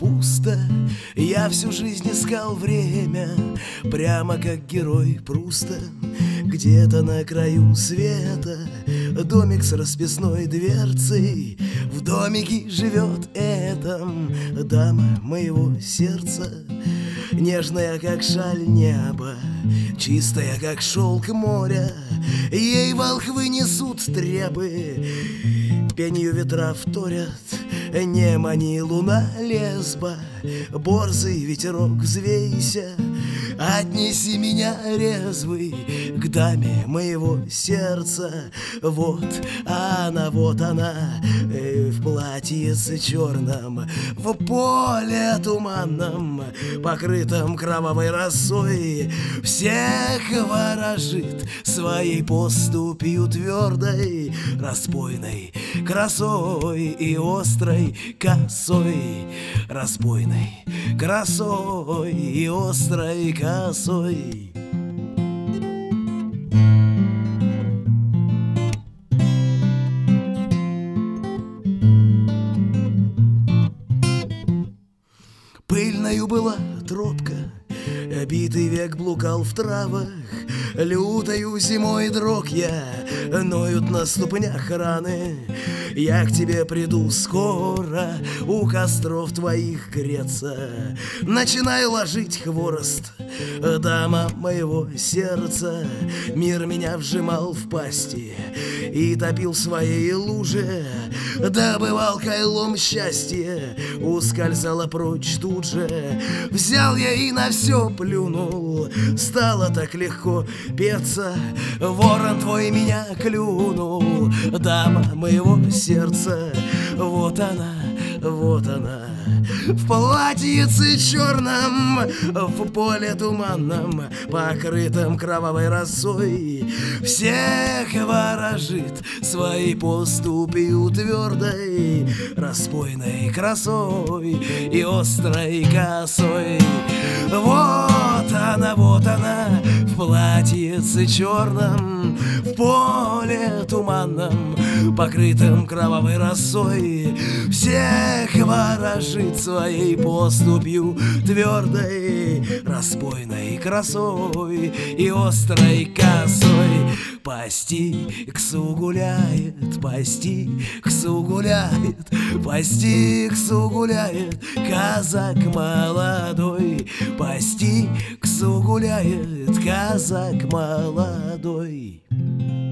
пусто. Я всю жизнь искал время, прямо как герой Пруста. Где-то на краю света домик с расписной дверцей. В домике живет эта дама моего сердца. Нежная, как шаль неба, чистая, как шелк моря. Ей волхвы несут требы, пенью ветра вторят. Не мани, луна, лесба, борзый ветерок, взвейся. Отнеси меня, резвый, к даме моего сердца. Вот она, в платьице черном, в поле туманном, покрытом кровавой росой. Всех ворожит своей поступью твердой, распойной красой и острой косой. Распойной красой и острой косой. Пыльною была тропка, битый век блукал в травах. Лютою зимой дрог я, ноют на ступнях раны. Я к тебе приду скоро, у костров твоих греться. Начинаю ложить хворост, дама моего сердца. Мир меня вжимал в пасти и топил в своей луже. Добывал кайлом счастье, ускользала прочь тут же. Взял я и на все плюнул, стало так легко петься. Ворон твой меня клюнул, дама моего сердца. Вот она, в платьице черном, в поле туманном, покрытом кровавой росой. Всех ворожит своей поступью твердой, распойной красой и острой косой. Вот она, в платьице черном, в поле туманном, покрытом кровавой росой. Всех ворожит своей поступью твердой, распойной красой и острой косой. Постиксу гуляет, постиксу гуляет, постиксу гуляет казак молодой. Постиксу гуляет казак молодой.